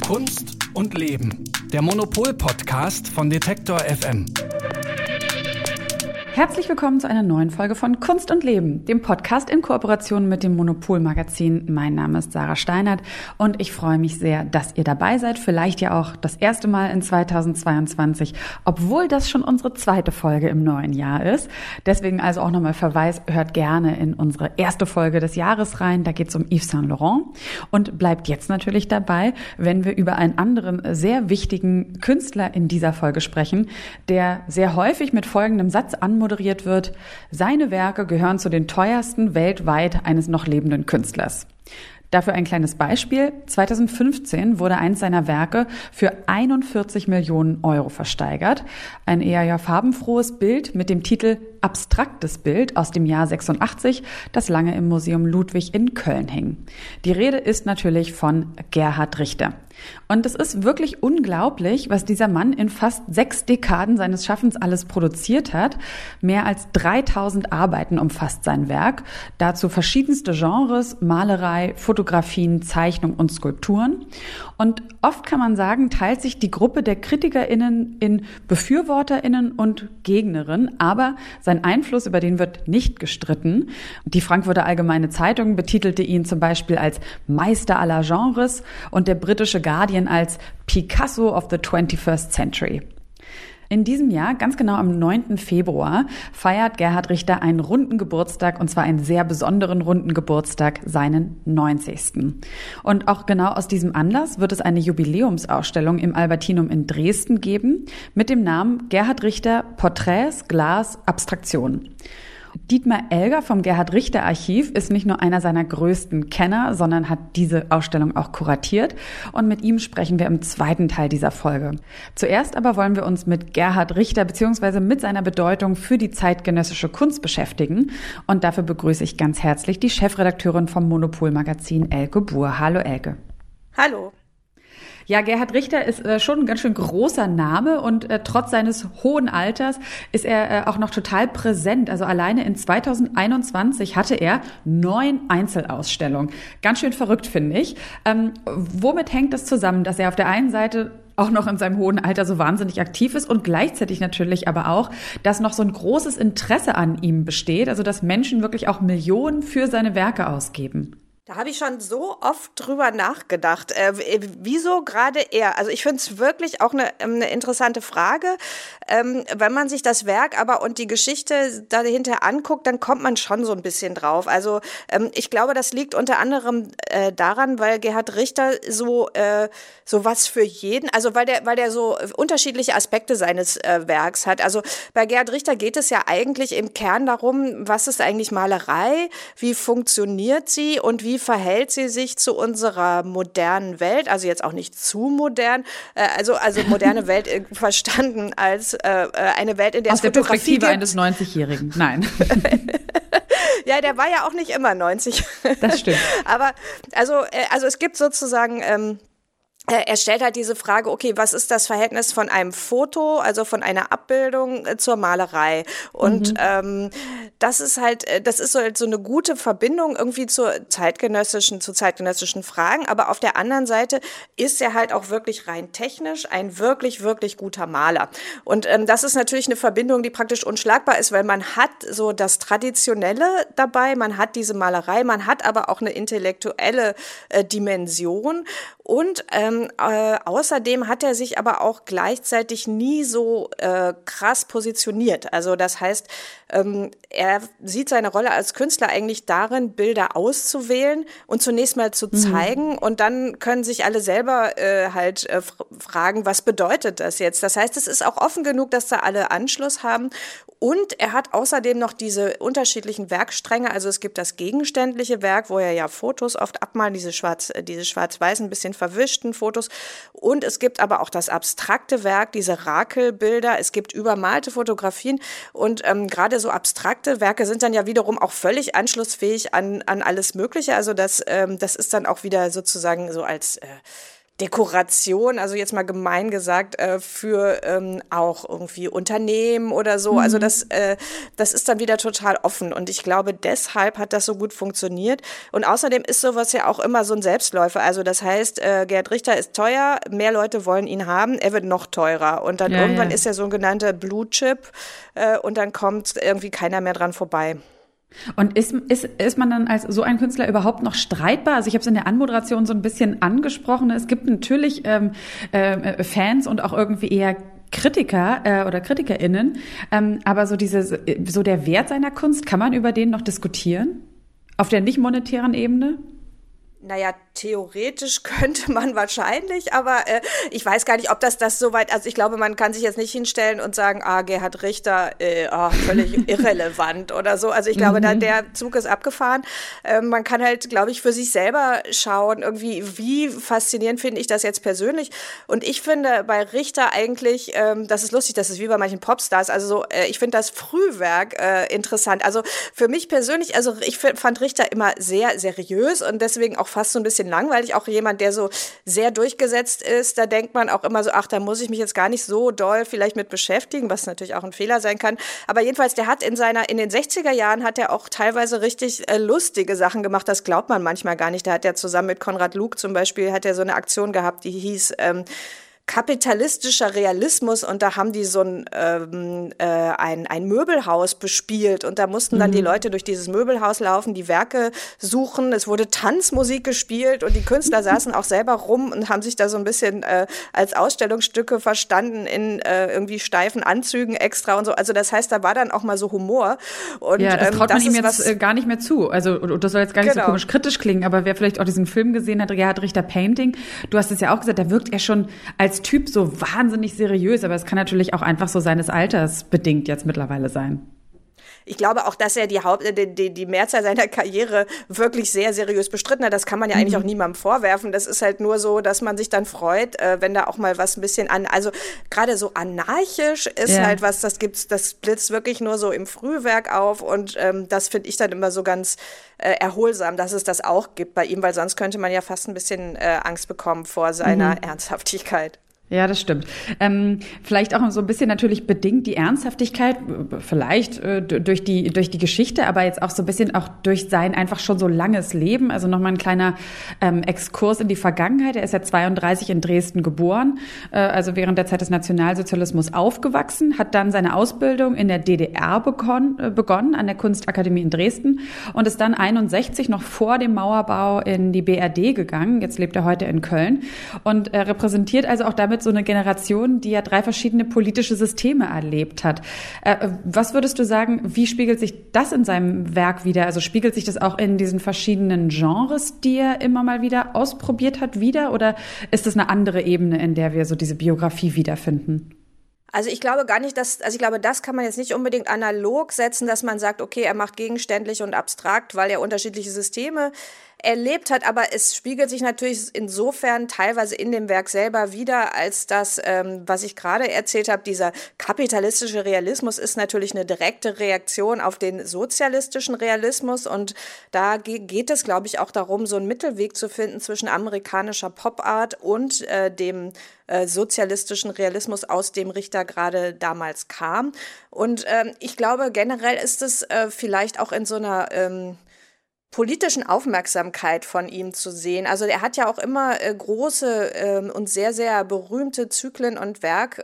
Kunst und Leben. Der Monopol-Podcast von Detektor FM. Herzlich willkommen zu einer neuen Folge von Kunst und Leben, dem Podcast in Kooperation mit dem Monopol-Magazin. Mein Name ist Sarah Steinert und ich freue mich sehr, dass ihr dabei seid. Vielleicht ja auch das erste Mal in 2022, obwohl das schon unsere zweite Folge im neuen Jahr ist. Deswegen also auch nochmal Verweis, hört gerne in unsere erste Folge des Jahres rein. Da geht es um Yves Saint Laurent und bleibt jetzt natürlich dabei, wenn wir über einen anderen sehr wichtigen Künstler in dieser Folge sprechen, der sehr häufig mit folgendem Satz anmoderiert wird: Seine Werke gehören zu den teuersten weltweit eines noch lebenden Künstlers. Dafür ein kleines Beispiel. 2015 wurde eins seiner Werke für 41 Millionen Euro versteigert. Ein eher farbenfrohes Bild mit dem Titel Abstraktes Bild aus dem Jahr 86, das lange im Museum Ludwig in Köln hing. Die Rede ist natürlich von Gerhard Richter. Und es ist wirklich unglaublich, was dieser Mann in fast 6 Dekaden seines Schaffens alles produziert hat. Mehr als 3000 Arbeiten umfasst sein Werk. Dazu verschiedenste Genres, Malerei, Fotografien, Zeichnung und Skulpturen. Und oft kann man sagen, teilt sich die Gruppe der KritikerInnen in BefürworterInnen und Gegnerinnen. Aber sein Einfluss, über den wird nicht gestritten. Die Frankfurter Allgemeine Zeitung betitelte ihn zum Beispiel als Meister aller Genres und der britische Guardian als Picasso of the 21st Century. In diesem Jahr, ganz genau am 9. Februar, feiert Gerhard Richter einen runden Geburtstag, und zwar einen sehr besonderen runden Geburtstag, seinen 90. Und auch genau aus diesem Anlass wird es eine Jubiläumsausstellung im Albertinum in Dresden geben mit dem Namen Gerhard Richter Porträts, Glas, Abstraktion. Dietmar Elger vom Gerhard-Richter-Archiv ist nicht nur einer seiner größten Kenner, sondern hat diese Ausstellung auch kuratiert. Und mit ihm sprechen wir im zweiten Teil dieser Folge. Zuerst aber wollen wir uns mit Gerhard Richter bzw. mit seiner Bedeutung für die zeitgenössische Kunst beschäftigen. Und dafür begrüße ich ganz herzlich die Chefredakteurin vom Monopol-Magazin, Elke Buhr. Hallo Elke. Hallo. Ja, Gerhard Richter ist schon ein ganz schön großer Name und trotz seines hohen Alters ist er auch noch total präsent. Also alleine in 2021 hatte er 9 Einzelausstellungen. Ganz schön verrückt, finde ich. Womit hängt das zusammen, dass er auf der einen Seite auch noch in seinem hohen Alter so wahnsinnig aktiv ist und gleichzeitig natürlich aber auch, dass noch so ein großes Interesse an ihm besteht, also dass Menschen wirklich auch Millionen für seine Werke ausgeben? Da habe ich schon so oft drüber nachgedacht. Wieso gerade er? Also ich finde es wirklich auch eine interessante Frage. Wenn man sich das Werk aber und die Geschichte dahinter anguckt, dann kommt man schon so ein bisschen drauf. Also ich glaube, das liegt unter anderem daran, weil Gerhard Richter so was für jeden, also weil der so unterschiedliche Aspekte seines Werks hat. Also bei Gerhard Richter geht es ja eigentlich im Kern darum, was ist eigentlich Malerei, wie funktioniert sie und wie verhält sie sich zu unserer modernen Welt, also jetzt auch nicht zu modern, also moderne Welt verstanden als eine Welt, in der aus der Perspektive eines 90-Jährigen, nein. Ja, der war ja auch nicht immer 90. Das stimmt. Aber also es gibt sozusagen er stellt halt diese Frage, okay, was ist das Verhältnis von einem Foto, also von einer Abbildung zur Malerei? Und das ist so eine gute Verbindung irgendwie zu zeitgenössischen Fragen. Aber auf der anderen Seite ist er halt auch wirklich rein technisch ein wirklich, wirklich guter Maler. Und das ist natürlich eine Verbindung, die praktisch unschlagbar ist, weil man hat so das Traditionelle dabei, man hat diese Malerei, man hat aber auch eine intellektuelle Dimension. Und außerdem hat er sich aber auch gleichzeitig nie so krass positioniert. Also das heißt, er sieht seine Rolle als Künstler eigentlich darin, Bilder auszuwählen und zunächst mal zu zeigen. Und dann können sich alle selber fragen, was bedeutet das jetzt? Das heißt, es ist auch offen genug, dass da alle Anschluss haben. Und er hat außerdem noch diese unterschiedlichen Werkstränge. Also es gibt das gegenständliche Werk, wo er ja Fotos oft abmalt, diese schwarz-weiß, ein bisschen verwischten Fotos. Und es gibt aber auch das abstrakte Werk, diese Rakelbilder. Es gibt übermalte Fotografien. Und gerade so abstrakte Werke sind dann ja wiederum auch völlig anschlussfähig an alles Mögliche. Also das ist dann auch wieder sozusagen so als Dekoration, also jetzt mal gemein gesagt, für auch irgendwie Unternehmen oder so. Also das ist dann wieder total offen und ich glaube, deshalb hat das so gut funktioniert. Und außerdem ist sowas ja auch immer so ein Selbstläufer. Also das heißt, Gerhard Richter ist teuer, mehr Leute wollen ihn haben, er wird noch teurer. Und dann irgendwann ist er sogenannte Blue Chip und dann kommt irgendwie keiner mehr dran vorbei. Und ist man dann als so ein Künstler überhaupt noch streitbar? Also ich habe es in der Anmoderation so ein bisschen angesprochen. Es gibt natürlich Fans und auch irgendwie eher Kritiker oder KritikerInnen. Aber so der Wert seiner Kunst, kann man über den noch diskutieren? Auf der nicht monetären Ebene? Naja, theoretisch könnte man wahrscheinlich, aber ich weiß gar nicht, ob das so weit, also ich glaube, man kann sich jetzt nicht hinstellen und sagen, Gerhard Richter, völlig irrelevant oder so. Also ich glaube, der Zug ist abgefahren. Man kann halt, glaube ich, für sich selber schauen, irgendwie, wie faszinierend finde ich das jetzt persönlich. Und ich finde bei Richter eigentlich, das ist lustig, das ist wie bei manchen Popstars, also so, ich finde das Frühwerk interessant. Also für mich persönlich, also ich fand Richter immer sehr seriös und deswegen auch fast so ein bisschen langweilig, auch jemand, der so sehr durchgesetzt ist, da denkt man auch immer so, da muss ich mich jetzt gar nicht so doll vielleicht mit beschäftigen, was natürlich auch ein Fehler sein kann, aber jedenfalls, der hat in den 60er Jahren hat er auch teilweise richtig lustige Sachen gemacht, das glaubt man manchmal gar nicht, da hat er zusammen mit Konrad Luke zum Beispiel, hat er so eine Aktion gehabt, die hieß kapitalistischer Realismus und da haben die so ein Möbelhaus bespielt und da mussten dann die Leute durch dieses Möbelhaus laufen, die Werke suchen, es wurde Tanzmusik gespielt und die Künstler saßen auch selber rum und haben sich da so ein bisschen als Ausstellungsstücke verstanden in irgendwie steifen Anzügen extra und so, also das heißt, da war dann auch mal so Humor. Und, ja, das traut man ihm jetzt gar nicht mehr zu, also das soll jetzt gar nicht so komisch kritisch klingen, aber wer vielleicht auch diesen Film gesehen hat, Gerhard Richter Painting, du hast es ja auch gesagt, da wirkt er schon als Typ so wahnsinnig seriös, aber es kann natürlich auch einfach so seines Alters bedingt jetzt mittlerweile sein. Ich glaube auch, dass er die Mehrzahl seiner Karriere wirklich sehr seriös bestritten hat. Das kann man ja eigentlich auch niemandem vorwerfen. Das ist halt nur so, dass man sich dann freut, wenn da auch mal was ein bisschen also gerade so anarchisch ist halt was, das blitzt wirklich nur so im Frühwerk auf und das finde ich dann immer so ganz erholsam, dass es das auch gibt bei ihm, weil sonst könnte man ja fast ein bisschen Angst bekommen vor seiner Ernsthaftigkeit. Ja, das stimmt. Vielleicht auch so ein bisschen natürlich bedingt die Ernsthaftigkeit, vielleicht durch die Geschichte, aber jetzt auch so ein bisschen auch durch sein einfach schon so langes Leben. Also nochmal ein kleiner Exkurs in die Vergangenheit. Er ist ja 32 in Dresden geboren, also während der Zeit des Nationalsozialismus aufgewachsen, hat dann seine Ausbildung in der DDR begonnen an der Kunstakademie in Dresden und ist dann 61 noch vor dem Mauerbau in die BRD gegangen. Jetzt lebt er heute in Köln und repräsentiert also auch damit so eine Generation, die ja 3 verschiedene politische Systeme erlebt hat. Was würdest du sagen, wie spiegelt sich das in seinem Werk wider? Also spiegelt sich das auch in diesen verschiedenen Genres, die er immer mal wieder ausprobiert hat, wider? Oder ist das eine andere Ebene, in der wir so diese Biografie wiederfinden? Also ich glaube gar nicht, ich glaube, das kann man jetzt nicht unbedingt analog setzen, dass man sagt, okay, er macht gegenständlich und abstrakt, weil er unterschiedliche Systeme erlebt hat, aber es spiegelt sich natürlich insofern teilweise in dem Werk selber wider, als das, was ich gerade erzählt habe, dieser kapitalistische Realismus ist natürlich eine direkte Reaktion auf den sozialistischen Realismus und da geht es, glaube ich, auch darum, so einen Mittelweg zu finden zwischen amerikanischer Popart und dem sozialistischen Realismus, aus dem Richter gerade damals kam. Und ich glaube, generell ist es vielleicht auch in so einer politischen Aufmerksamkeit von ihm zu sehen. Also er hat ja auch immer große und sehr, sehr berühmte Zyklen und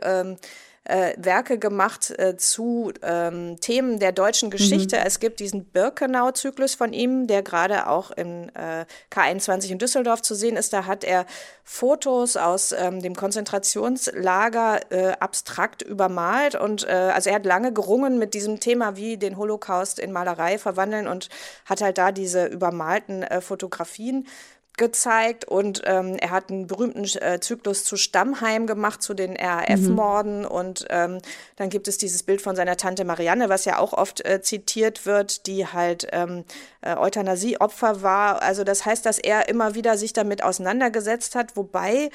Werke gemacht zu Themen der deutschen Geschichte. Es gibt diesen Birkenau-Zyklus von ihm, der gerade auch im K21 in Düsseldorf zu sehen ist. Da hat er Fotos aus dem Konzentrationslager abstrakt übermalt und also er hat lange gerungen mit diesem Thema, wie den Holocaust in Malerei verwandeln und hat halt da diese übermalten Fotografien gezeigt und er hat einen berühmten Zyklus zu Stammheim gemacht, zu den RAF-Morden und dann gibt es dieses Bild von seiner Tante Marianne, was ja auch oft zitiert wird, die halt Euthanasie-Opfer war. Also das heißt, dass er immer wieder sich damit auseinandergesetzt hat, wobei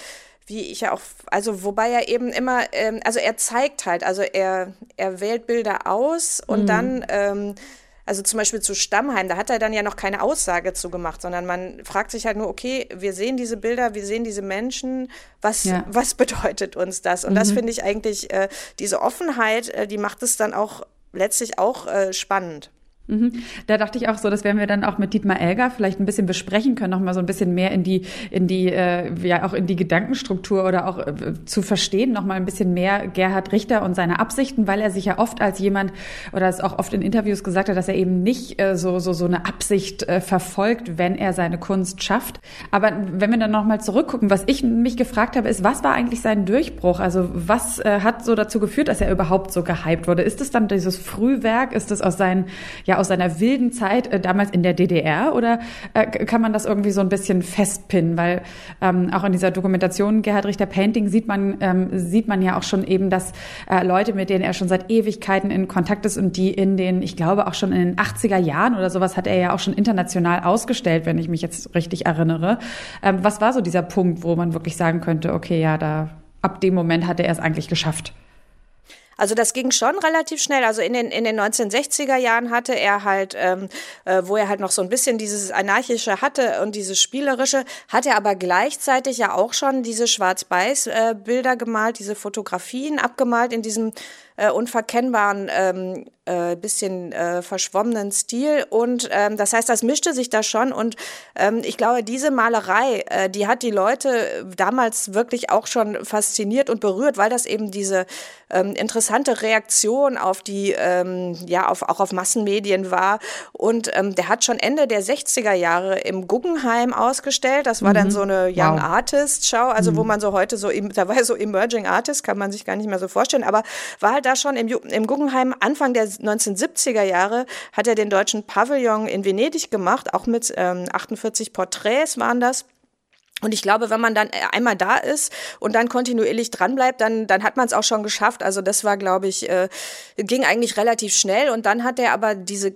er eben immer, also er zeigt halt, also er wählt Bilder aus und dann also zum Beispiel zu Stammheim, da hat er dann ja noch keine Aussage zu gemacht, sondern man fragt sich halt nur, okay, wir sehen diese Bilder, wir sehen diese Menschen, was bedeutet uns das? Und das finde ich eigentlich, diese Offenheit, die macht es dann auch letztlich auch spannend. Da dachte ich auch so, das werden wir dann auch mit Dietmar Elgar vielleicht ein bisschen besprechen können, noch mal so ein bisschen mehr in die auch in die Gedankenstruktur oder auch zu verstehen, noch mal ein bisschen mehr Gerhard Richter und seine Absichten, weil er sich ja oft als jemand oder es auch oft in Interviews gesagt hat, dass er eben nicht so eine Absicht verfolgt, wenn er seine Kunst schafft. Aber wenn wir dann noch mal zurückgucken, was ich mich gefragt habe, ist, was war eigentlich sein Durchbruch? Also was hat so dazu geführt, dass er überhaupt so gehypt wurde? Ist es dann dieses Frühwerk? Ist es aus seiner wilden Zeit damals in der DDR oder kann man das irgendwie so ein bisschen festpinnen? Weil auch in dieser Dokumentation Gerhard Richter Painting sieht man ja auch schon eben, dass Leute, mit denen er schon seit Ewigkeiten in Kontakt ist und die ich glaube auch schon in den 80er Jahren oder sowas hat er ja auch schon international ausgestellt, wenn ich mich jetzt richtig erinnere. Was war so dieser Punkt, wo man wirklich sagen könnte, okay, ja, ab dem Moment hat er es eigentlich geschafft? Also das ging schon relativ schnell. Also in den 1960er Jahren hatte er halt, wo er halt noch so ein bisschen dieses Anarchische hatte und dieses Spielerische, hat er aber gleichzeitig ja auch schon diese Schwarz-Weiß-Bilder gemalt, diese Fotografien abgemalt in diesem unverkennbaren, bisschen verschwommenen Stil. Und das heißt, das mischte sich da schon. Und ich glaube, diese Malerei, die hat die Leute damals wirklich auch schon fasziniert und berührt, weil das eben diese interessante Reaktion auf die, auch auf Massenmedien war. Und der hat schon Ende der 60er Jahre im Guggenheim ausgestellt. Das war dann so eine Young Artist Show, also wo man so heute da war so Emerging Artist, kann man sich gar nicht mehr so vorstellen, aber war halt da schon im Guggenheim Anfang der 1970er Jahre hat er den deutschen Pavillon in Venedig gemacht, auch mit 48 Porträts waren das. Und ich glaube, wenn man dann einmal da ist und dann kontinuierlich dranbleibt, dann hat man es auch schon geschafft. Also das war, glaube ich, ging eigentlich relativ schnell. Und dann hat er aber diese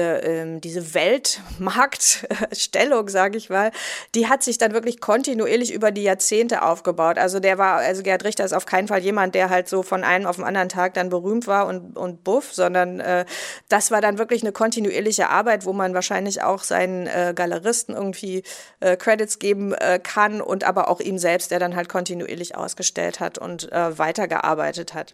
Weltmarktstellung, sage ich mal, die hat sich dann wirklich kontinuierlich über die Jahrzehnte aufgebaut. Also Gerhard Richter ist auf keinen Fall jemand, der halt so von einem auf den anderen Tag dann berühmt war und buff, sondern das war dann wirklich eine kontinuierliche Arbeit, wo man wahrscheinlich auch seinen Galeristen irgendwie Credits geben kann und aber auch ihm selbst, der dann halt kontinuierlich ausgestellt hat und weitergearbeitet hat.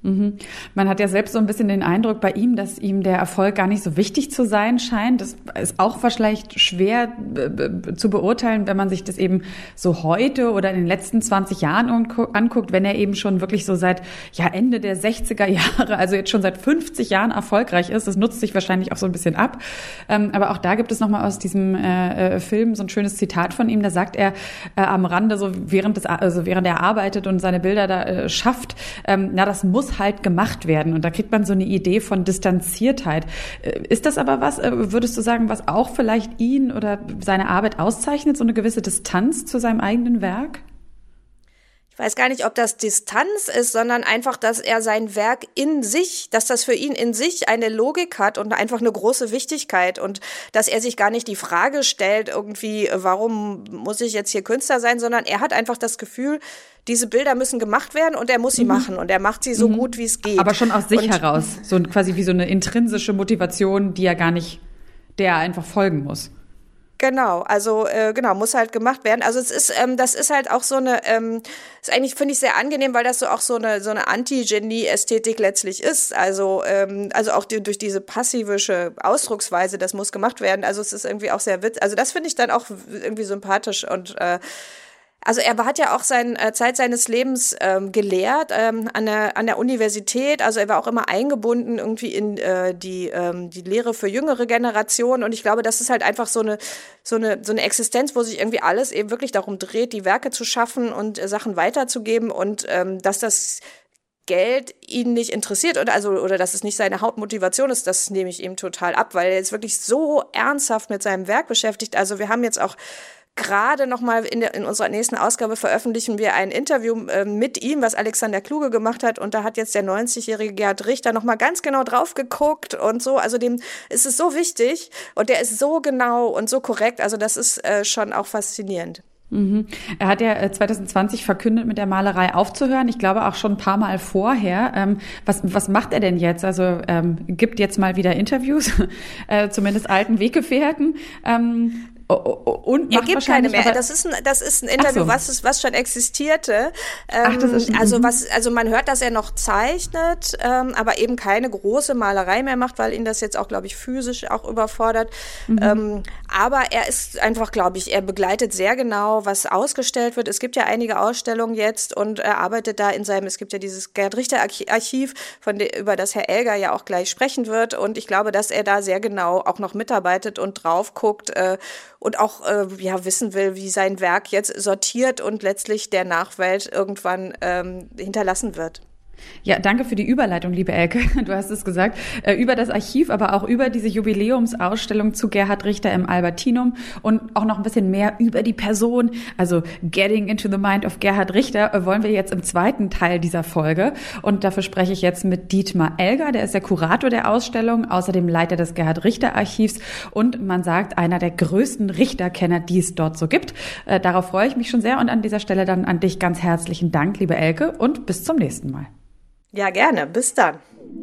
Man hat ja selbst so ein bisschen den Eindruck bei ihm, dass ihm der Erfolg gar nicht so wichtig zu sein scheint. Das ist auch vielleicht schwer zu beurteilen, wenn man sich das eben so heute oder in den letzten 20 Jahren anguckt, wenn er eben schon wirklich so seit Ende der 60er Jahre, also jetzt schon seit 50 Jahren erfolgreich ist. Das nutzt sich wahrscheinlich auch so ein bisschen ab. Aber auch da gibt es nochmal aus diesem Film so ein schönes Zitat von ihm. Da sagt er am Rande, so während er arbeitet und seine Bilder da schafft, das muss halt gemacht werden. Und da kriegt man so eine Idee von Distanziertheit. Ist das aber was, würdest du sagen, was auch vielleicht ihn oder seine Arbeit auszeichnet, so eine gewisse Distanz zu seinem eigenen Werk? Ich weiß gar nicht, ob das Distanz ist, sondern einfach, dass er sein Werk dass das für ihn in sich eine Logik hat und einfach eine große Wichtigkeit und dass er sich gar nicht die Frage stellt, irgendwie, warum muss ich jetzt hier Künstler sein, sondern er hat einfach das Gefühl, diese Bilder müssen gemacht werden und er muss sie machen und er macht sie so gut, wie es geht. Aber schon aus sich heraus, so quasi wie so eine intrinsische Motivation, der er einfach folgen muss. Genau, also muss halt gemacht werden. Also das ist halt auch so eine, ist eigentlich, finde ich, sehr angenehm, weil das so auch so eine Anti-Genie-Ästhetik letztlich ist. Also auch durch diese passivische Ausdrucksweise, das muss gemacht werden. Also es ist irgendwie auch sehr also das finde ich dann auch irgendwie sympathisch und also er hat ja auch Zeit seines Lebens gelehrt an der Universität. Also er war auch immer eingebunden irgendwie in die Lehre für jüngere Generationen. Und ich glaube, das ist halt einfach so eine Existenz, wo sich irgendwie alles eben wirklich darum dreht, die Werke zu schaffen und Sachen weiterzugeben und dass das Geld ihn nicht interessiert oder dass es nicht seine Hauptmotivation ist, das nehme ich ihm total ab, weil er ist wirklich so ernsthaft mit seinem Werk beschäftigt. Also wir haben jetzt auch gerade nochmal in unserer nächsten Ausgabe veröffentlichen wir ein Interview mit ihm, was Alexander Kluge gemacht hat. Und da hat jetzt der 90-jährige Gerhard Richter nochmal ganz genau drauf geguckt und so. Also dem ist es so wichtig und der ist so genau und so korrekt. Also das ist schon auch faszinierend. Er hat ja 2020 verkündet, mit der Malerei aufzuhören. Ich glaube auch schon ein paar Mal vorher. Was macht er denn jetzt? Also gibt jetzt mal wieder Interviews, zumindest alten Weggefährten. Und er gibt keine mehr. Das ist ein Interview, was schon existierte. Also man hört, dass er noch zeichnet, aber eben keine große Malerei mehr macht, weil ihn das jetzt auch, glaube ich, physisch auch überfordert. Aber er ist einfach, glaube ich, er begleitet sehr genau, was ausgestellt wird. Es gibt ja einige Ausstellungen jetzt und er arbeitet da es gibt ja dieses Gerhard-Richter-Archiv, über das Herr Elger ja auch gleich sprechen wird. Und ich glaube, dass er da sehr genau auch noch mitarbeitet und drauf guckt und auch wissen will, wie sein Werk jetzt sortiert und letztlich der Nachwelt irgendwann hinterlassen wird. Ja, danke für die Überleitung, liebe Elke. Du hast es gesagt, über das Archiv, aber auch über diese Jubiläumsausstellung zu Gerhard Richter im Albertinum und auch noch ein bisschen mehr über die Person, also Getting into the Mind of Gerhard Richter, wollen wir jetzt im zweiten Teil dieser Folge. Und dafür spreche ich jetzt mit Dietmar Elger, der ist der Kurator der Ausstellung, außerdem Leiter des Gerhard Richter Archivs und man sagt, einer der größten Richterkenner, die es dort so gibt. Darauf freue ich mich schon sehr und an dieser Stelle dann an dich ganz herzlichen Dank, liebe Elke, und bis zum nächsten Mal. Ja, gerne. Bis dann.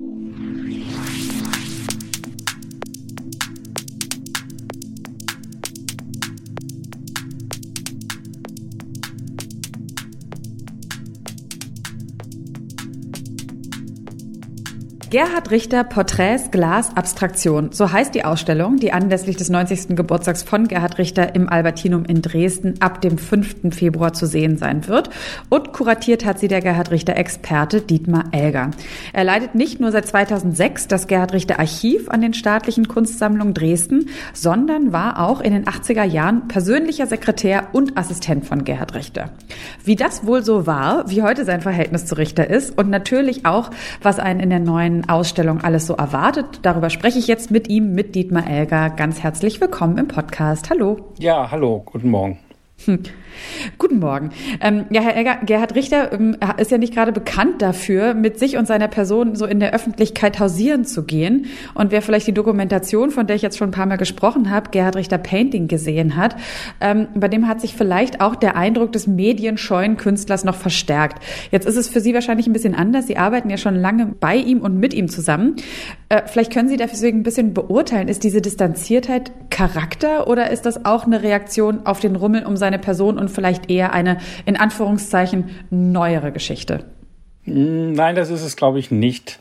Gerhard Richter, Porträts, Glas, Abstraktion. So heißt die Ausstellung, die anlässlich des 90. Geburtstags von Gerhard Richter im Albertinum in Dresden ab dem 5. Februar zu sehen sein wird. Und kuratiert hat sie der Gerhard Richter-Experte Dietmar Elger. Er leitet nicht nur seit 2006 das Gerhard Richter Archiv an den Staatlichen Kunstsammlungen Dresden, sondern war auch in den 80er Jahren persönlicher Sekretär und Assistent von Gerhard Richter. Wie das wohl so war, wie heute sein Verhältnis zu Richter ist und natürlich auch, was einen in der neuen Ausstellung alles so erwartet. Darüber spreche ich jetzt mit ihm, mit Dietmar Elger. Ganz herzlich willkommen im Podcast. Hallo. Ja, hallo, guten Morgen. Guten Morgen. Ja, Herr Elger, Gerhard Richter ist ja nicht gerade bekannt dafür, mit sich und seiner Person so in der Öffentlichkeit hausieren zu gehen. Und wer vielleicht die Dokumentation, von der ich jetzt schon ein paar Mal gesprochen habe, Gerhard Richter Painting gesehen hat, bei dem hat sich vielleicht auch der Eindruck des medienscheuen Künstlers noch verstärkt. Jetzt ist es für Sie wahrscheinlich ein bisschen anders. Sie arbeiten ja schon lange bei ihm und mit ihm zusammen. Vielleicht können Sie deswegen ein bisschen beurteilen, ist diese Distanziertheit Charakter oder ist das auch eine Reaktion auf den Rummel um seine Person und vielleicht eher eine, in Anführungszeichen, neuere Geschichte? Nein, das ist es, glaube ich, nicht.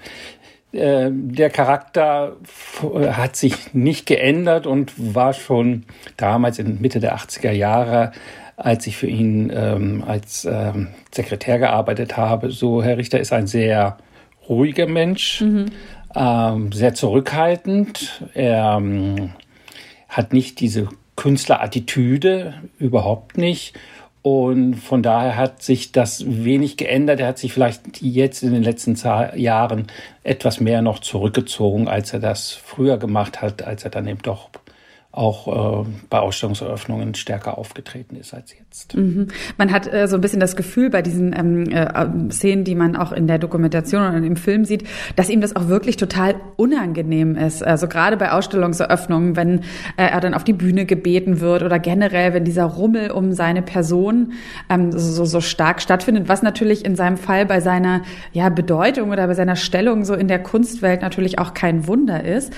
Der Charakter hat sich nicht geändert und war schon damals in Mitte der 80er Jahre, als ich für ihn als Sekretär gearbeitet habe, so, Herr Richter ist ein sehr ruhiger Mensch, sehr zurückhaltend. Er hat nicht diese Künstlerattitüde, überhaupt nicht. Und von daher hat sich das wenig geändert. Er hat sich vielleicht jetzt in den letzten Jahren etwas mehr noch zurückgezogen, als er das früher gemacht hat, als er dann eben doch auch bei Ausstellungseröffnungen stärker aufgetreten ist als jetzt. Man hat so ein bisschen das Gefühl bei diesen Szenen, die man auch in der Dokumentation und im Film sieht, dass ihm das auch wirklich total unangenehm ist. Also gerade bei Ausstellungseröffnungen, wenn er dann auf die Bühne gebeten wird oder generell, wenn dieser Rummel um seine Person so stark stattfindet, was natürlich in seinem Fall bei seiner Bedeutung oder bei seiner Stellung so in der Kunstwelt natürlich auch kein Wunder ist.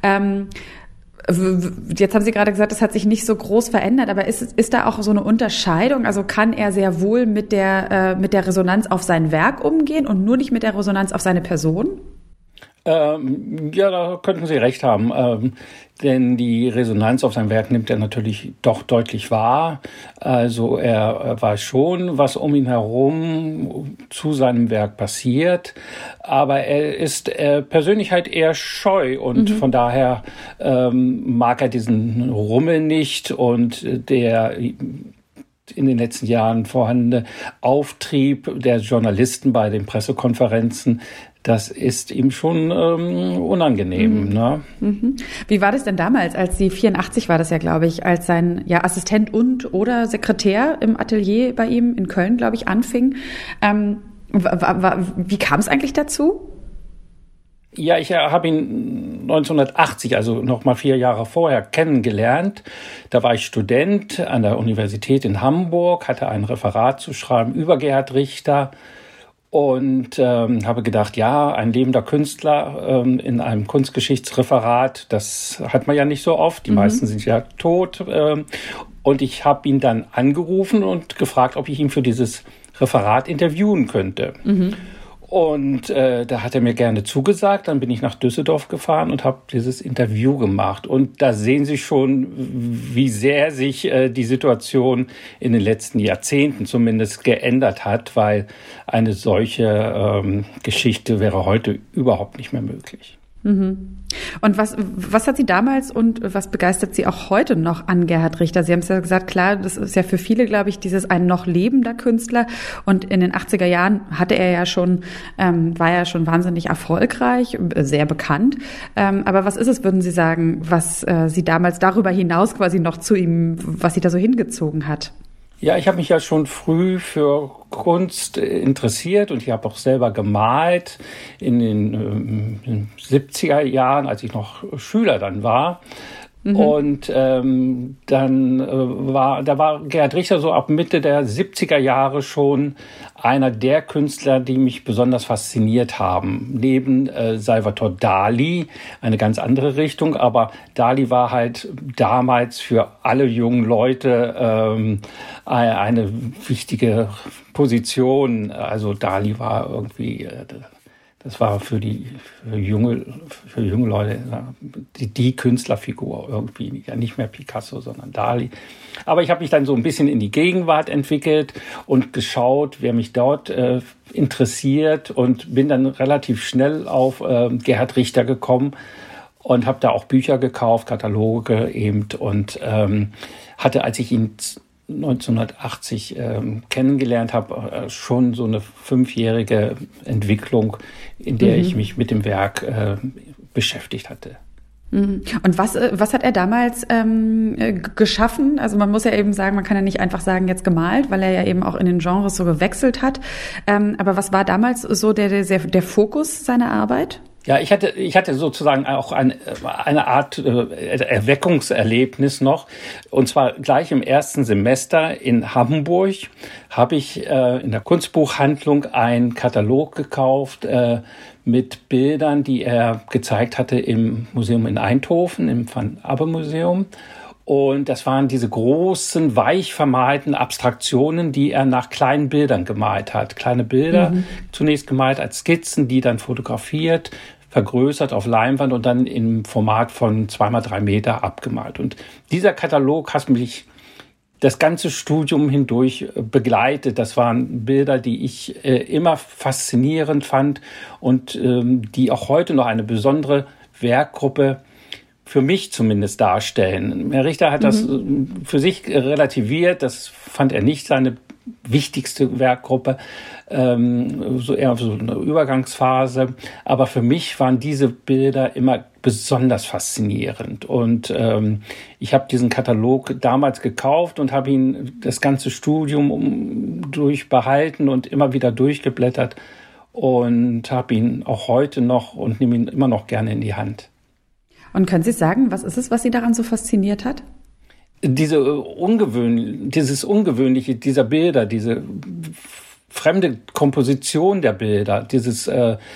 Jetzt haben Sie gerade gesagt, das hat sich nicht so groß verändert, aber ist da auch so eine Unterscheidung? Also kann er sehr wohl mit der Resonanz auf sein Werk umgehen und nur nicht mit der Resonanz auf seine Person? Ja, da könnten Sie recht haben, denn die Resonanz auf sein Werk nimmt er natürlich doch deutlich wahr. Also er weiß schon, was um ihn herum zu seinem Werk passiert, aber er ist persönlich halt eher scheu und von daher mag er diesen Rummel nicht und der in den letzten Jahren vorhandene Auftrieb der Journalisten bei den Pressekonferenzen, das ist ihm schon unangenehm. Ne? Wie war das denn damals, als Sie 84 war das ja, glaube ich, als sein Assistent oder Sekretär im Atelier bei ihm in Köln, glaube ich, anfing? Wie kam es eigentlich dazu? Ja, ich habe ihn 1980, also noch mal 4 Jahre vorher, kennengelernt. Da war ich Student an der Universität in Hamburg, hatte ein Referat zu schreiben über Gerhard Richter und habe gedacht, ja, ein lebender Künstler in einem Kunstgeschichtsreferat, das hat man ja nicht so oft. Die meisten sind ja tot. Und ich habe ihn dann angerufen und gefragt, ob ich ihn für dieses Referat interviewen könnte. Und da hat er mir gerne zugesagt. Dann bin ich nach Düsseldorf gefahren und habe dieses Interview gemacht. Und da sehen Sie schon, wie sehr sich die Situation in den letzten Jahrzehnten zumindest geändert hat, weil eine solche Geschichte wäre heute überhaupt nicht mehr möglich. Und was hat Sie damals und was begeistert Sie auch heute noch an Gerhard Richter? Sie haben es ja gesagt, klar, das ist ja für viele, glaube ich, ein noch lebender Künstler. Und in den 80er Jahren hatte er ja schon, war ja schon wahnsinnig erfolgreich, sehr bekannt. Aber was ist es, würden Sie sagen, was Sie damals darüber hinaus quasi noch zu ihm, was Sie da so hingezogen hat? Ja, ich habe mich ja schon früh für Kunst interessiert und ich habe auch selber gemalt in den 70er Jahren, als ich noch Schüler dann war. Und dann war Gerhard Richter so ab Mitte der 70er Jahre schon einer der Künstler, die mich besonders fasziniert haben. Neben Salvador Dali, eine ganz andere Richtung, aber Dali war halt damals für alle jungen Leute eine wichtige Position. Also Dali war irgendwie das war für junge Leute die Künstlerfigur irgendwie. Ja, nicht mehr Picasso, sondern Dali. Aber ich habe mich dann so ein bisschen in die Gegenwart entwickelt und geschaut, wer mich dort interessiert und bin dann relativ schnell auf Gerhard Richter gekommen und habe da auch Bücher gekauft, Kataloge eben und hatte, als ich ihn 1980 kennengelernt habe, schon so eine 5-jährige Entwicklung, in der ich mich mit dem Werk beschäftigt hatte. Und was hat er damals geschaffen? Also man muss ja eben sagen, man kann ja nicht einfach sagen, jetzt gemalt, weil er ja eben auch in den Genres so gewechselt hat. Aber was war damals so der Fokus seiner Arbeit? Ja, ich hatte sozusagen auch eine Art Erweckungserlebnis noch. Und zwar gleich im ersten Semester in Hamburg habe ich in der Kunstbuchhandlung einen Katalog gekauft mit Bildern, die er gezeigt hatte im Museum in Eindhoven, im Van Abbe Museum. Und das waren diese großen, weich vermalten Abstraktionen, die er nach kleinen Bildern gemalt hat. Kleine Bilder, zunächst gemalt als Skizzen, die dann fotografiert, vergrößert auf Leinwand und dann im Format von 2x3 Meter abgemalt. Und dieser Katalog hat mich das ganze Studium hindurch begleitet. Das waren Bilder, die ich immer faszinierend fand und die auch heute noch eine besondere Werkgruppe für mich zumindest darstellen. Herr Richter hat das für sich relativiert. Das fand er nicht seine wichtigste Werkgruppe, so eher so eine Übergangsphase. Aber für mich waren diese Bilder immer besonders faszinierend. Und ich habe diesen Katalog damals gekauft und habe ihn das ganze Studium durchbehalten und immer wieder durchgeblättert und habe ihn auch heute noch und nehme ihn immer noch gerne in die Hand. Und können Sie sagen, was ist es, was Sie daran so fasziniert hat? Dieses Ungewöhnliche dieser Bilder, diese fremde Komposition der Bilder, dieses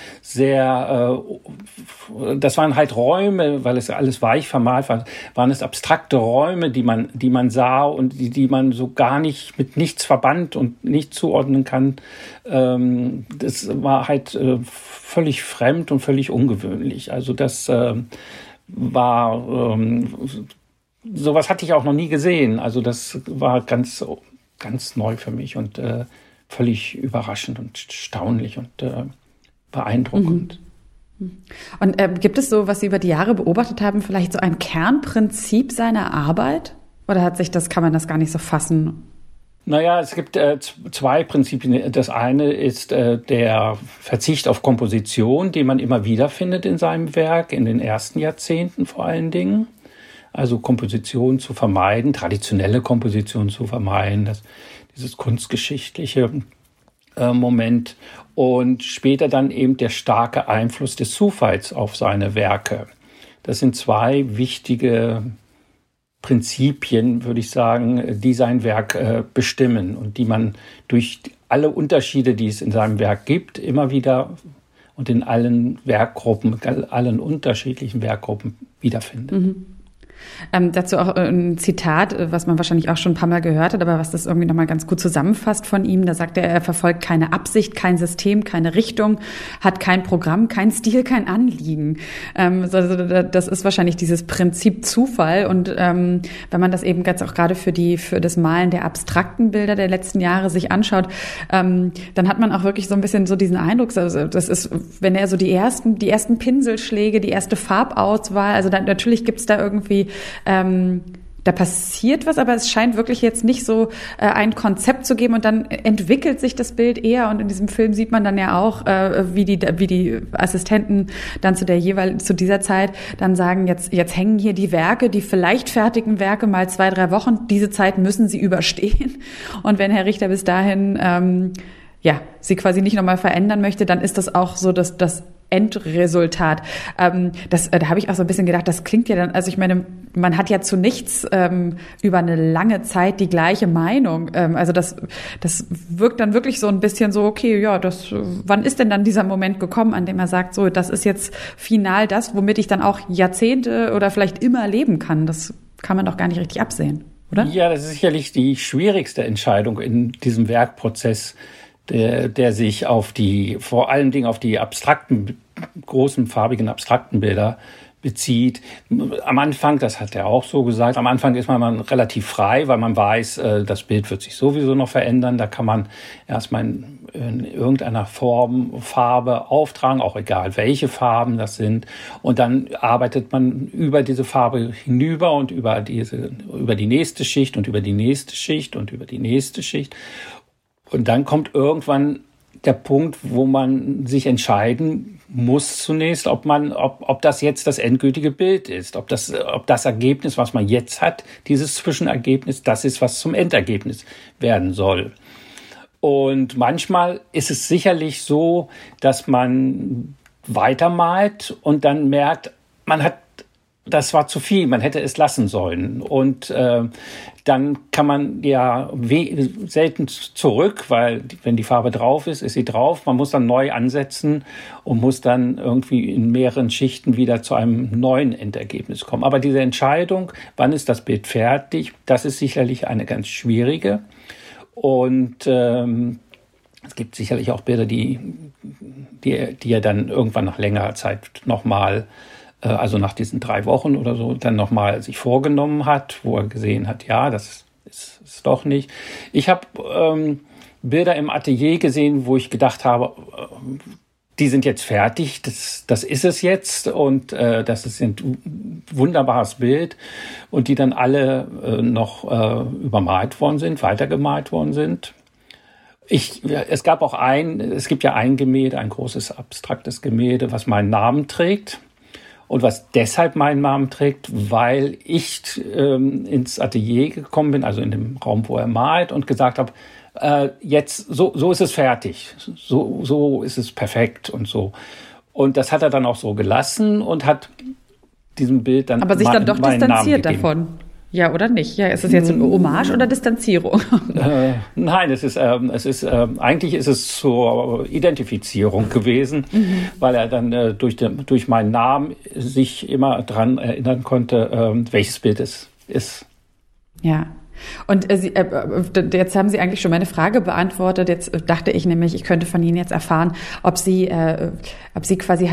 das waren halt Räume, weil es alles weich vermalt war, waren es abstrakte Räume, die man sah und die man so gar nicht mit nichts verband und nicht zuordnen kann. Das war halt völlig fremd und völlig ungewöhnlich. Also das war sowas hatte ich auch noch nie gesehen. Also das war ganz, ganz neu für mich und völlig überraschend und erstaunlich und beeindruckend. Und gibt es so, was Sie über die Jahre beobachtet haben, vielleicht so ein Kernprinzip seiner Arbeit? Oder kann man das gar nicht so fassen? Naja, es gibt 2 Prinzipien. Das eine ist der Verzicht auf Komposition, den man immer wieder findet in seinem Werk, in den ersten Jahrzehnten vor allen Dingen. Also Komposition zu vermeiden, traditionelle Komposition zu vermeiden, dieses Kunstgeschichtliche. Moment und später dann eben der starke Einfluss des Zufalls auf seine Werke. Das sind zwei wichtige Prinzipien, würde ich sagen, die sein Werk bestimmen und die man durch alle Unterschiede, die es in seinem Werk gibt, immer wieder und in allen Werkgruppen, allen unterschiedlichen Werkgruppen wiederfindet. Mhm. Dazu auch ein Zitat, was man wahrscheinlich auch schon ein paar Mal gehört hat, aber was das irgendwie nochmal ganz gut zusammenfasst von ihm. Da sagt er verfolgt keine Absicht, kein System, keine Richtung, hat kein Programm, kein Stil, kein Anliegen. Also das ist wahrscheinlich dieses Prinzip Zufall. Und wenn man das eben ganz auch gerade für das Malen der abstrakten Bilder der letzten Jahre sich anschaut, dann hat man auch wirklich so ein bisschen so diesen Eindruck, also das ist, wenn er so die ersten Pinselschläge, die erste Farbauswahl, also natürlich gibt's da irgendwie da passiert was, aber es scheint wirklich jetzt nicht so ein Konzept zu geben und dann entwickelt sich das Bild eher und in diesem Film sieht man dann ja auch, wie die Assistenten dann zu dieser Zeit dann sagen, jetzt hängen hier die Werke, die vielleicht fertigen Werke mal 2-3 Wochen, diese Zeit müssen sie überstehen und wenn Herr Richter bis dahin sie quasi nicht nochmal verändern möchte, dann ist das auch so, dass das Endresultat. Da habe ich auch so ein bisschen gedacht, das klingt ja dann, also ich meine, man hat ja zu nichts über eine lange Zeit die gleiche Meinung. Also das wirkt dann wirklich so ein bisschen so, okay, ja, wann ist denn dann dieser Moment gekommen, an dem er sagt, so, das ist jetzt final das, womit ich dann auch Jahrzehnte oder vielleicht immer leben kann. Das kann man doch gar nicht richtig absehen, oder? Ja, das ist sicherlich die schwierigste Entscheidung in diesem Werkprozess, der sich vor allen Dingen auf die abstrakten, großen, farbigen, abstrakten Bilder bezieht. Am Anfang, das hat er auch so gesagt, am Anfang ist man relativ frei, weil man weiß, das Bild wird sich sowieso noch verändern. Da kann man erstmal in irgendeiner Farbe auftragen, auch egal welche Farben das sind. Und dann arbeitet man über diese Farbe hinüber und über die nächste Schicht und über die nächste Schicht und über die nächste Schicht. Und dann kommt irgendwann der Punkt, wo man sich entscheiden muss zunächst, ob das jetzt das endgültige Bild ist, ob das Ergebnis, was man jetzt hat, dieses Zwischenergebnis, das ist, was zum Endergebnis werden soll. Und manchmal ist es sicherlich so, dass man weitermalt und dann merkt, das war zu viel, man hätte es lassen sollen. Und dann kann man ja selten zurück, weil wenn die Farbe drauf ist sie drauf. Man muss dann neu ansetzen und muss dann irgendwie in mehreren Schichten wieder zu einem neuen Endergebnis kommen. Aber diese Entscheidung, wann ist das Bild fertig, das ist sicherlich eine ganz schwierige. Und es gibt sicherlich auch Bilder, die er dann irgendwann nach längerer Zeit nochmal, also nach diesen 3 Wochen oder so, dann nochmal sich vorgenommen hat, wo er gesehen hat, ja, das ist doch nicht. Ich habe Bilder im Atelier gesehen, wo ich gedacht habe, die sind jetzt fertig, das ist es jetzt und das ist ein wunderbares Bild und die dann alle noch übermalt worden sind, weitergemalt worden sind. Es gibt ja ein Gemälde, ein großes abstraktes Gemälde, was meinen Namen trägt. Und was deshalb meinen Namen trägt, weil ich ins Atelier gekommen bin, also in dem Raum, wo er malt, und gesagt habe, jetzt, so ist es fertig, so ist es perfekt und so. Und das hat er dann auch so gelassen und hat diesem Bild dann aber sich dann doch distanziert davon. Ja, oder nicht? Ja, ist es jetzt eine Hommage oder Distanzierung? Nein, eigentlich ist es zur Identifizierung gewesen, weil er dann durch meinen Namen sich immer dran erinnern konnte, welches Bild es ist. Ja. Und jetzt haben Sie eigentlich schon meine Frage beantwortet. Jetzt dachte ich nämlich, ich könnte von Ihnen jetzt erfahren, ob Sie quasi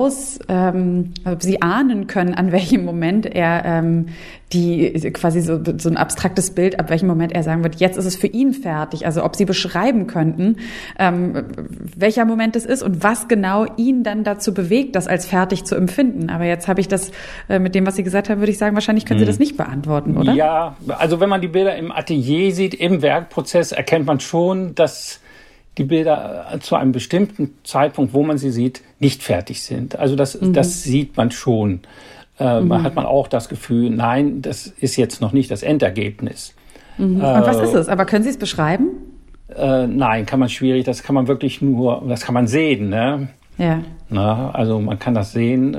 ob Sie ahnen können, an welchem Moment er quasi so ein abstraktes Bild, ab welchem Moment er sagen wird, jetzt ist es für ihn fertig. Also ob Sie beschreiben könnten, welcher Moment es ist und was genau ihn dann dazu bewegt, das als fertig zu empfinden. Aber jetzt habe ich das mit dem, was Sie gesagt haben, würde ich sagen, wahrscheinlich können Sie das nicht beantworten, oder? Ja, also wenn man die Bilder im Atelier sieht, im Werkprozess, erkennt man schon, dass die Bilder zu einem bestimmten Zeitpunkt, wo man sie sieht, nicht fertig sind. Also das sieht man schon. Man hat man auch das Gefühl, nein, das ist jetzt noch nicht das Endergebnis. Und was ist es? Aber können Sie es beschreiben? Nein, kann man schwierig, das kann man sehen, ne? Ja. Na, also man kann das sehen,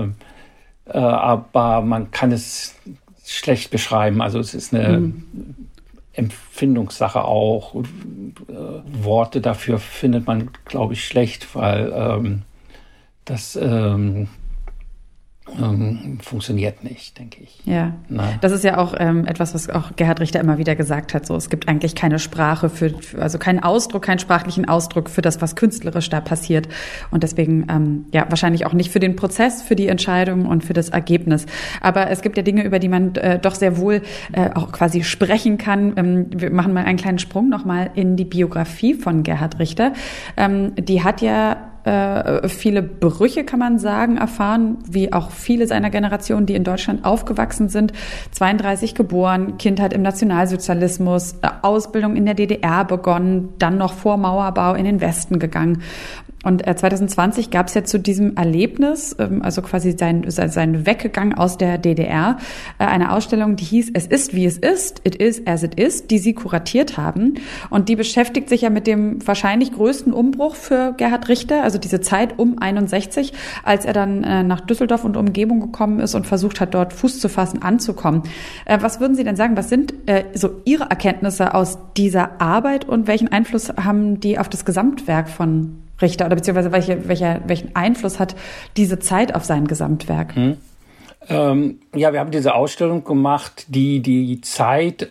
aber man kann es schlecht beschreiben. Also es ist eine Empfindungssache auch. Worte dafür findet man, glaube ich, schlecht, weil das funktioniert nicht, denke ich. Ja, das ist ja auch etwas, was auch Gerhard Richter immer wieder gesagt hat. So, es gibt eigentlich keine Sprache also keinen Ausdruck, keinen sprachlichen Ausdruck für das, was künstlerisch da passiert. Und deswegen wahrscheinlich auch nicht für den Prozess, für die Entscheidung und für das Ergebnis. Aber es gibt ja Dinge, über die man doch sehr wohl auch quasi sprechen kann. Wir machen mal einen kleinen Sprung nochmal in die Biografie von Gerhard Richter. Die hat ja viele Brüche, kann man sagen, erfahren, wie auch viele seiner Generation, die in Deutschland aufgewachsen sind. 32 geboren, Kindheit im Nationalsozialismus, Ausbildung in der DDR begonnen, dann noch vor Mauerbau in den Westen gegangen. Und 2020 gab es ja zu diesem Erlebnis, also quasi sein Weggegang aus der DDR, eine Ausstellung, die hieß Es ist, wie es ist, It is as it is, die Sie kuratiert haben. Und die beschäftigt sich ja mit dem wahrscheinlich größten Umbruch für Gerhard Richter, also diese Zeit um 61, als er dann nach Düsseldorf und Umgebung gekommen ist und versucht hat, dort Fuß zu fassen, anzukommen. Was würden Sie denn sagen, was sind so Ihre Erkenntnisse aus dieser Arbeit und welchen Einfluss haben die auf das Gesamtwerk von Richter oder beziehungsweise welchen Einfluss hat diese Zeit auf sein Gesamtwerk? Wir haben diese Ausstellung gemacht, die Zeit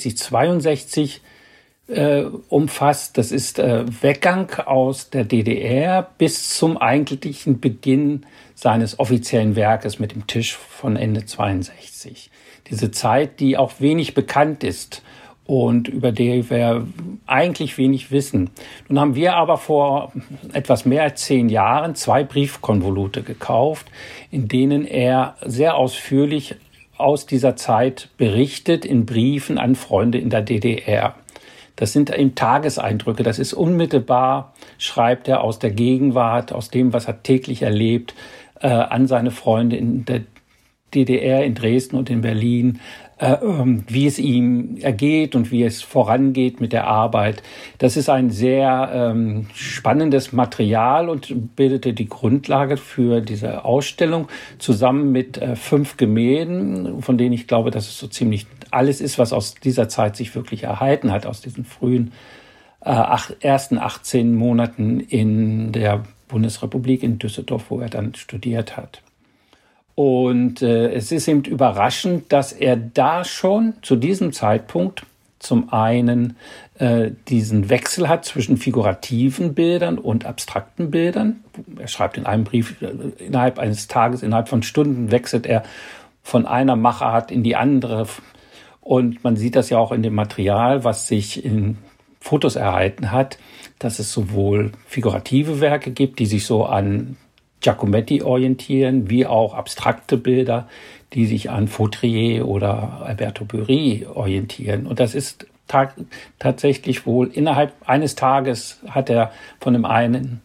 61-62 umfasst. Das ist Weggang aus der DDR bis zum eigentlichen Beginn seines offiziellen Werkes mit dem Tisch von Ende 62. Diese Zeit, die auch wenig bekannt ist und über die wir eigentlich wenig wissen. Nun haben wir aber vor etwas mehr als 10 Jahren 2 Briefkonvolute gekauft, in denen er sehr ausführlich aus dieser Zeit berichtet in Briefen an Freunde in der DDR. Das sind eben Tageseindrücke, das ist unmittelbar, schreibt er aus der Gegenwart, aus dem, was er täglich erlebt, an seine Freunde in der DDR, in Dresden und in Berlin, wie es ihm ergeht und wie es vorangeht mit der Arbeit. Das ist ein sehr spannendes Material und bildete die Grundlage für diese Ausstellung zusammen mit 5 Gemälden, von denen ich glaube, dass es so ziemlich alles ist, was aus dieser Zeit sich wirklich erhalten hat, aus diesen frühen ersten 18 Monaten in der Bundesrepublik in Düsseldorf, wo er dann studiert hat. Und es ist eben überraschend, dass er da schon zu diesem Zeitpunkt zum einen diesen Wechsel hat zwischen figurativen Bildern und abstrakten Bildern. Er schreibt in einem Brief, innerhalb eines Tages, innerhalb von Stunden wechselt er von einer Machart in die andere. Und man sieht das ja auch in dem Material, was sich in Fotos erhalten hat, dass es sowohl figurative Werke gibt, die sich so an Giacometti orientieren, wie auch abstrakte Bilder, die sich an Fautrier oder Alberto Bury orientieren. Und das ist tatsächlich wohl innerhalb eines Tages ist er von dem einen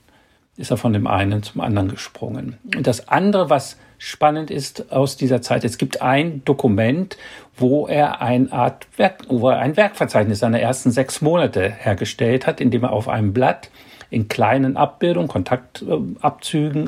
zum anderen gesprungen. Und das andere, was spannend ist aus dieser Zeit, es gibt ein Dokument, wo er ein Werkverzeichnis seiner ersten 6 Monate hergestellt hat, indem er auf einem Blatt in kleinen Abbildungen, Kontaktabzügen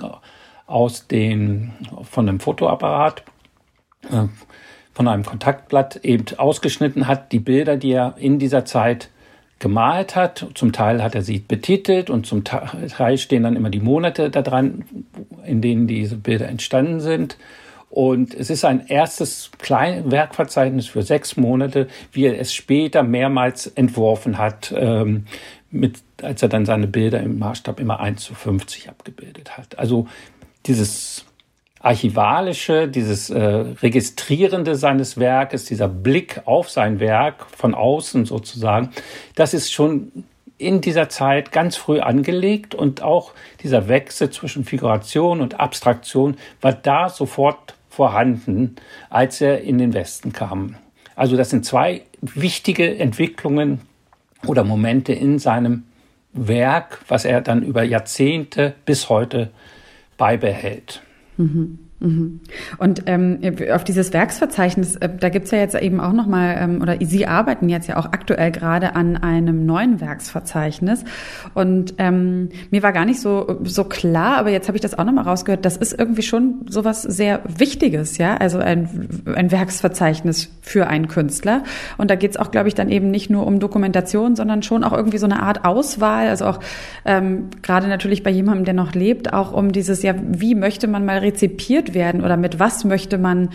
von einem Fotoapparat, von einem Kontaktblatt eben ausgeschnitten hat, die Bilder, die er in dieser Zeit gemalt hat. Zum Teil hat er sie betitelt und zum Teil stehen dann immer die Monate da dran, in denen diese Bilder entstanden sind. Und es ist ein erstes kleines Werkverzeichnis für 6 Monate, wie er es später mehrmals entworfen hat, als er dann seine Bilder im Maßstab immer 1:50 abgebildet hat. Also dieses Archivalische, dieses Registrierende seines Werkes, dieser Blick auf sein Werk von außen sozusagen, das ist schon in dieser Zeit ganz früh angelegt und auch dieser Wechsel zwischen Figuration und Abstraktion war da sofort vorhanden, als er in den Westen kam. Also das sind 2 wichtige Entwicklungen oder Momente in seinem Werk, was er dann über Jahrzehnte bis heute beibehält. Mhm. Und auf dieses Werksverzeichnis, da gibt's ja jetzt eben auch nochmal, oder Sie arbeiten jetzt ja auch aktuell gerade an einem neuen Werksverzeichnis. Und mir war gar nicht so klar, aber jetzt habe ich das auch nochmal rausgehört, das ist irgendwie schon sowas sehr Wichtiges, ja, also ein Werksverzeichnis für einen Künstler. Und da geht's auch, glaube ich, dann eben nicht nur um Dokumentation, sondern schon auch irgendwie so eine Art Auswahl, also auch gerade natürlich bei jemandem, der noch lebt, auch um dieses, ja, wie möchte man mal rezipiert werden oder mit was möchte man,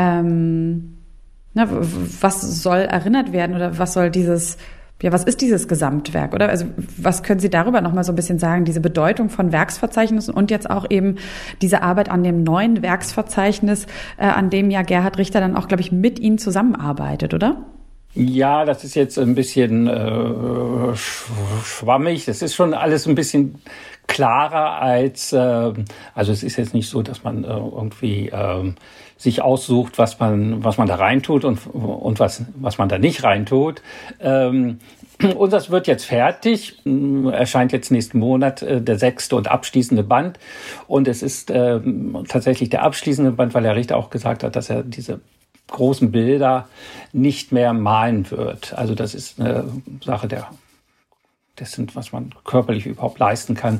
was soll erinnert werden oder was soll dieses, ja, was ist dieses Gesamtwerk, oder? Also was können Sie darüber noch mal so ein bisschen sagen, diese Bedeutung von Werksverzeichnissen und jetzt auch eben diese Arbeit an dem neuen Werksverzeichnis, an dem ja Gerhard Richter dann auch, glaube ich, mit Ihnen zusammenarbeitet, oder? Ja, das ist jetzt ein bisschen schwammig. Das ist schon alles ein bisschen klarer als, also es ist jetzt nicht so, dass man irgendwie sich aussucht, was man da reintut und was man da nicht reintut. Unseres wird jetzt fertig, erscheint jetzt nächsten Monat der 6. und abschließende Band. Und es ist tatsächlich der abschließende Band, weil Herr Richter auch gesagt hat, dass er diese großen Bilder nicht mehr malen wird. Also das ist eine Sache das sind, was man körperlich überhaupt leisten kann.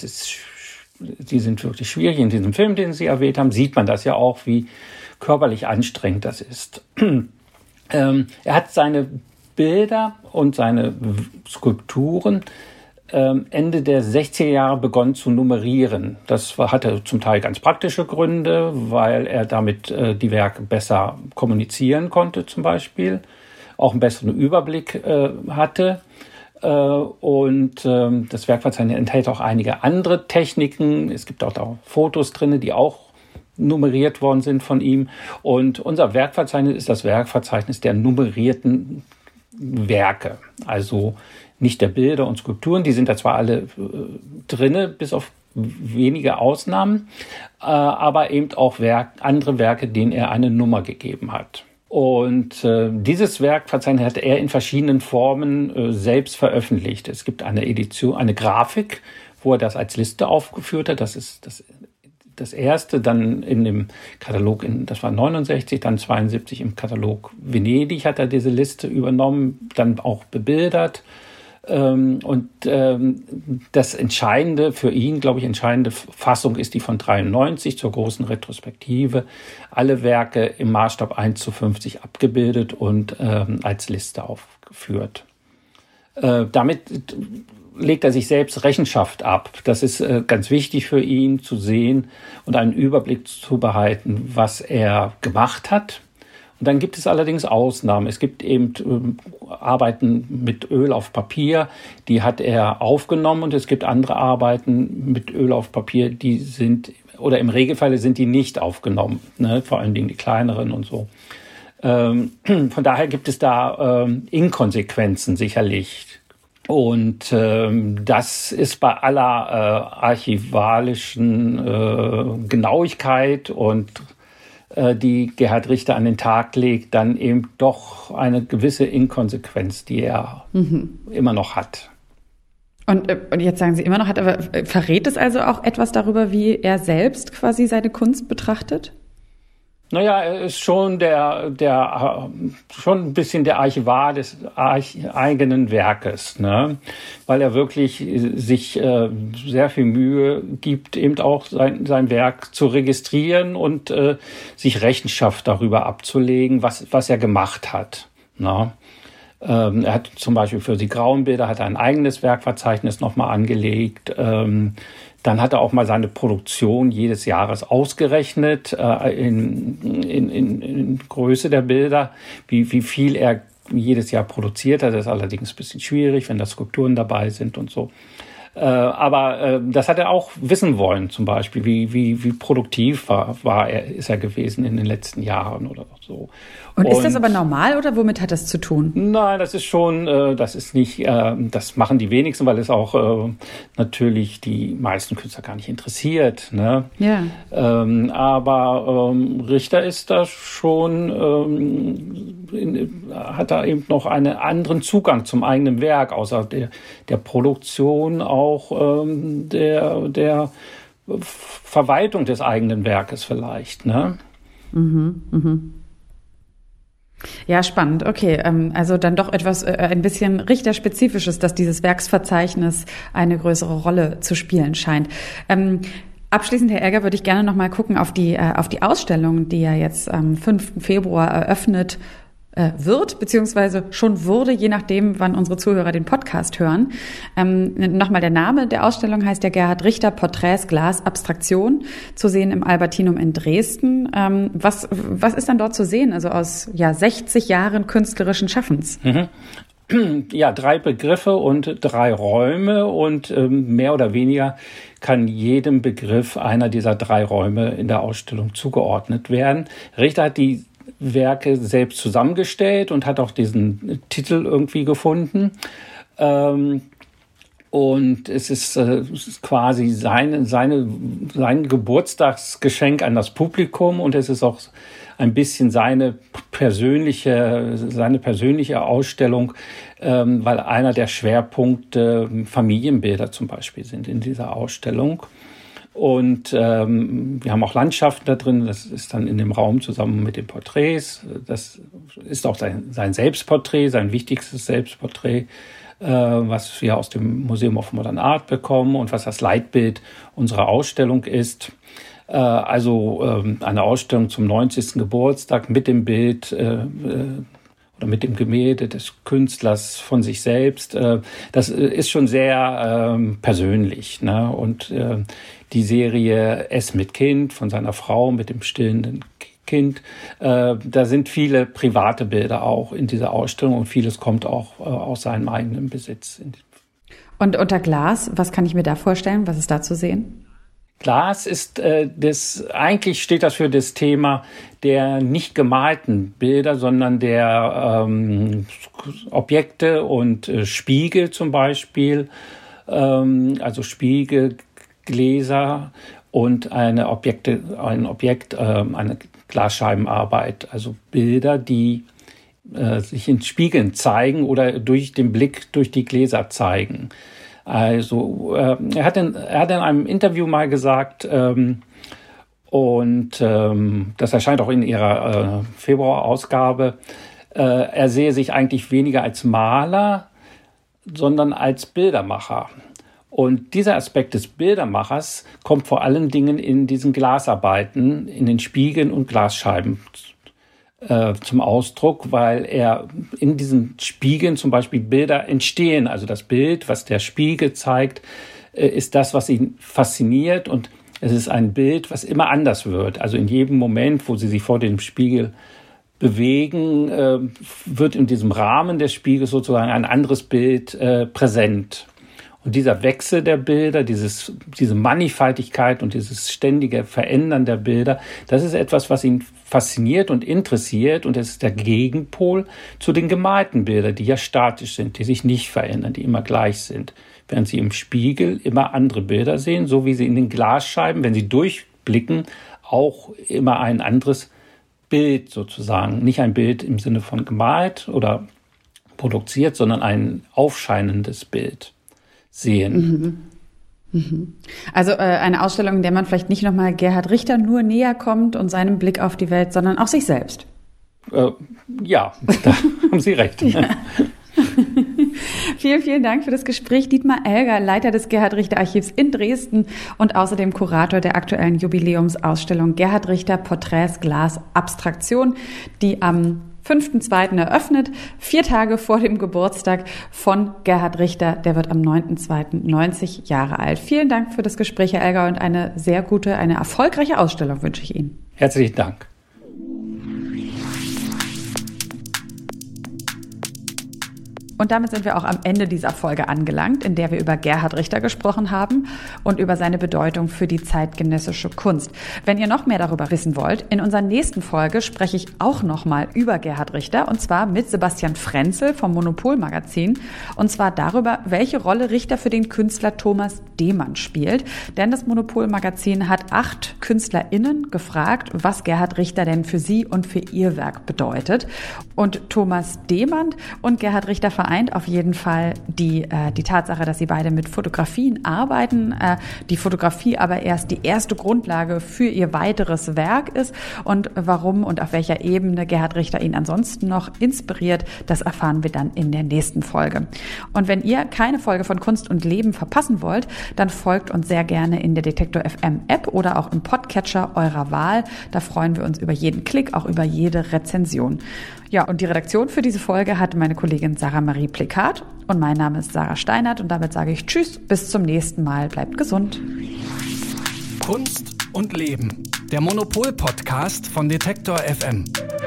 Die sind wirklich schwierig. In diesem Film, den Sie erwähnt haben, sieht man das ja auch, wie körperlich anstrengend das ist. Er hat seine Bilder und seine Skulpturen Ende der 60er Jahre begonnen zu nummerieren. Das hatte zum Teil ganz praktische Gründe, weil er damit die Werke besser kommunizieren konnte zum Beispiel, auch einen besseren Überblick hatte. Und das Werkverzeichnis enthält auch einige andere Techniken. Es gibt auch da Fotos drin, die auch nummeriert worden sind von ihm. Und unser Werkverzeichnis ist das Werkverzeichnis der nummerierten Werke. Also nicht der Bilder und Skulpturen, die sind da zwar alle drinne, bis auf wenige Ausnahmen, aber eben auch andere Werke, denen er eine Nummer gegeben hat. Und dieses Werkverzeichnis hat er in verschiedenen Formen selbst veröffentlicht. Es gibt eine Edition, eine Grafik, wo er das als Liste aufgeführt hat. Das ist das erste, dann in dem Katalog, das war 69, dann 72 im Katalog Venedig hat er diese Liste übernommen, dann auch bebildert. Und das Entscheidende für ihn, glaube ich, entscheidende Fassung ist die von 93 zur großen Retrospektive. Alle Werke im Maßstab 1:50 abgebildet und als Liste aufgeführt. Damit legt er sich selbst Rechenschaft ab. Das ist ganz wichtig für ihn zu sehen und einen Überblick zu behalten, was er gemacht hat. Und dann gibt es allerdings Ausnahmen. Es gibt eben Arbeiten mit Öl auf Papier, die hat er aufgenommen, und es gibt andere Arbeiten mit Öl auf Papier, die sind, oder im Regelfall sind die nicht aufgenommen, ne? Vor allen Dingen die kleineren und so. Von daher gibt es da Inkonsequenzen sicherlich. Und das ist bei aller archivalischen Genauigkeit und die Gerhard Richter an den Tag legt, dann eben doch eine gewisse Inkonsequenz, die er immer noch hat. Und jetzt sagen Sie immer noch hat, aber verrät es also auch etwas darüber, wie er selbst quasi seine Kunst betrachtet? Naja, er ist schon schon ein bisschen der Archivar des eigenen Werkes, ne? Weil er wirklich sich sehr viel Mühe gibt, eben auch sein Werk zu registrieren und sich Rechenschaft darüber abzulegen, was er gemacht hat, ne? Er hat zum Beispiel für die grauen Bilder hat er ein eigenes Werkverzeichnis nochmal angelegt. Dann hat er auch mal seine Produktion jedes Jahres ausgerechnet in Größe der Bilder, wie viel er jedes Jahr produziert hat. Das ist allerdings ein bisschen schwierig, wenn da Skulpturen dabei sind und so. Aber das hat er auch wissen wollen, zum Beispiel, wie produktiv ist er gewesen in den letzten Jahren oder so. Und ist das aber normal oder womit hat das zu tun? Nein, das ist schon, das ist nicht, das machen die wenigsten, weil es auch natürlich die meisten Künstler gar nicht interessiert, ne? Ja. Aber Richter ist da schon, hat da eben noch einen anderen Zugang zum eigenen Werk, außer der Produktion auch der Verwaltung des eigenen Werkes vielleicht, ne? Ja, spannend. Okay, also dann doch etwas ein bisschen richterspezifisches, dass dieses Werksverzeichnis eine größere Rolle zu spielen scheint. Abschließend, Herr Elger, würde ich gerne noch mal gucken auf die Ausstellung, die ja jetzt am 5. Februar eröffnet wird, beziehungsweise schon wurde, je nachdem, wann unsere Zuhörer den Podcast hören. Nochmal der Name der Ausstellung heißt ja Gerhard Richter, Porträts, Glas, Abstraktion, zu sehen im Albertinum in Dresden. Was ist dann dort zu sehen, also aus 60 Jahren künstlerischen Schaffens? Ja, 3 Begriffe und 3 Räume und mehr oder weniger kann jedem Begriff einer dieser 3 Räume in der Ausstellung zugeordnet werden. Richter hat die Werke selbst zusammengestellt und hat auch diesen Titel irgendwie gefunden. Und es ist quasi sein Geburtstagsgeschenk an das Publikum und es ist auch ein bisschen seine persönliche Ausstellung, weil einer der Schwerpunkte Familienbilder zum Beispiel sind in dieser Ausstellung. Und wir haben auch Landschaften da drin, das ist dann in dem Raum zusammen mit den Porträts. Das ist auch sein Selbstporträt, sein wichtigstes Selbstporträt, was wir aus dem Museum of Modern Art bekommen und was das Leitbild unserer Ausstellung ist. Also eine Ausstellung zum 90. Geburtstag mit dem Bild oder mit dem Gemälde des Künstlers von sich selbst. Das ist schon sehr persönlich, ne? Und die Serie Es mit Kind von seiner Frau mit dem stillenden Kind, da sind viele private Bilder auch in dieser Ausstellung und vieles kommt auch aus seinem eigenen Besitz. Und unter Glas, was kann ich mir da vorstellen? Was ist da zu sehen? Glas ist eigentlich steht das für das Thema der nicht gemalten Bilder, sondern der Objekte und Spiegel zum Beispiel, also Spiegel, Gläser und eine Glasscheibenarbeit, also Bilder, die sich in Spiegeln zeigen oder durch den Blick durch die Gläser zeigen. Also er hat in einem Interview mal gesagt, und das erscheint auch in ihrer Februarausgabe, er sehe sich eigentlich weniger als Maler, sondern als Bildermacher. Und dieser Aspekt des Bildermachers kommt vor allen Dingen in diesen Glasarbeiten, in den Spiegeln und Glasscheiben zum Ausdruck, weil er in diesen Spiegeln zum Beispiel Bilder entstehen. Also das Bild, was der Spiegel zeigt, ist das, was ihn fasziniert und es ist ein Bild, was immer anders wird. Also in jedem Moment, wo Sie sich vor dem Spiegel bewegen, wird in diesem Rahmen des Spiegels sozusagen ein anderes Bild präsent. Und dieser Wechsel der Bilder, diese Mannigfaltigkeit und dieses ständige Verändern der Bilder, das ist etwas, was ihn fasziniert und interessiert. Und es ist der Gegenpol zu den gemalten Bildern, die ja statisch sind, die sich nicht verändern, die immer gleich sind. Während Sie im Spiegel immer andere Bilder sehen, so wie Sie in den Glasscheiben, wenn Sie durchblicken, auch immer ein anderes Bild sozusagen. Nicht ein Bild im Sinne von gemalt oder produziert, sondern ein aufscheinendes Bild sehen. Also eine Ausstellung, in der man vielleicht nicht nochmal Gerhard Richter nur näher kommt und seinem Blick auf die Welt, sondern auch sich selbst. Ja, da haben Sie recht. Ja. Vielen, vielen Dank für das Gespräch. Dietmar Elger, Leiter des Gerhard Richter Archivs in Dresden und außerdem Kurator der aktuellen Jubiläumsausstellung Gerhard Richter Porträts, Glas, Abstraktion, die am 5.2. eröffnet, 4 Tage vor dem Geburtstag von Gerhard Richter. Der wird am 9.2. 90 Jahre alt. Vielen Dank für das Gespräch, Herr Elger, und eine sehr gute, eine erfolgreiche Ausstellung wünsche ich Ihnen. Herzlichen Dank. Und damit sind wir auch am Ende dieser Folge angelangt, in der wir über Gerhard Richter gesprochen haben und über seine Bedeutung für die zeitgenössische Kunst. Wenn ihr noch mehr darüber wissen wollt, in unserer nächsten Folge spreche ich auch nochmal über Gerhard Richter und zwar mit Sebastian Frenzel vom Monopol-Magazin und zwar darüber, welche Rolle Richter für den Künstler Thomas Demand spielt. Denn das Monopol-Magazin hat 8 KünstlerInnen gefragt, was Gerhard Richter denn für sie und für ihr Werk bedeutet. Und Thomas Demand und Gerhard Richter veranstalten vereint auf jeden Fall die Tatsache, dass sie beide mit Fotografien arbeiten, die Fotografie aber erst die erste Grundlage für ihr weiteres Werk ist, und warum und auf welcher Ebene Gerhard Richter ihn ansonsten noch inspiriert, das erfahren wir dann in der nächsten Folge. Und wenn ihr keine Folge von Kunst und Leben verpassen wollt, dann folgt uns sehr gerne in der Detektor FM App oder auch im Podcatcher eurer Wahl. Da freuen wir uns über jeden Klick, auch über jede Rezension. Ja, und die Redaktion für diese Folge hat meine Kollegin Sarah Marie Plikat und mein Name ist Sarah Steinert und damit sage ich Tschüss, bis zum nächsten Mal, bleibt gesund. Kunst und Leben, der Monopol-Podcast von Detektor FM.